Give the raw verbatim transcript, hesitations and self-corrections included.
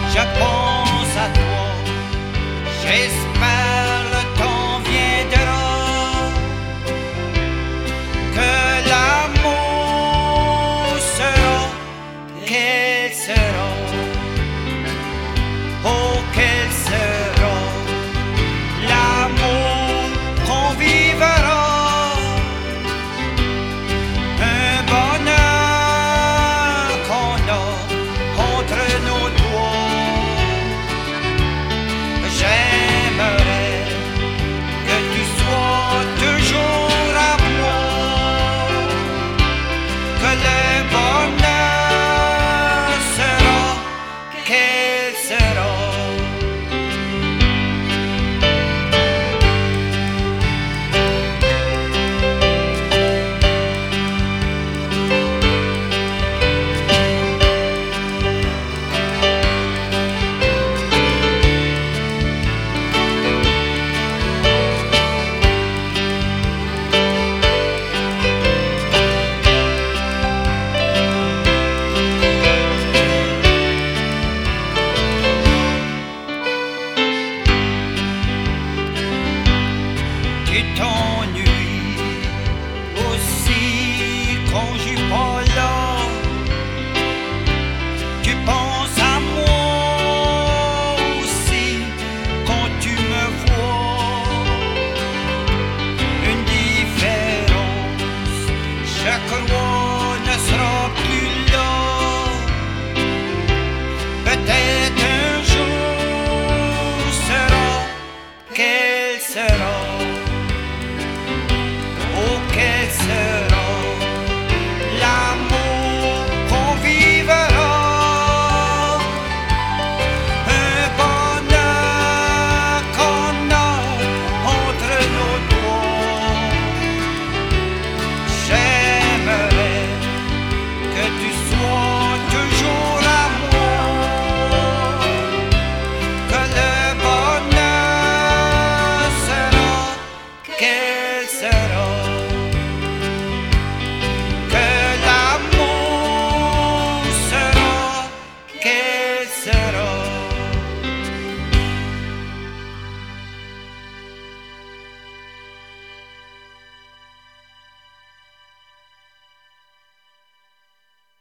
je pense à toi, j'espère le temps viendra, que l'amour sera, qu'elle sera, oh qu'elle sera, l'amour qu'on vivra, un bonheur qu'on a entre nos doigts. J'aimerais que tu sois toujours à moi, que le bonheur sera, qu'elle sera. Tu t'ennuies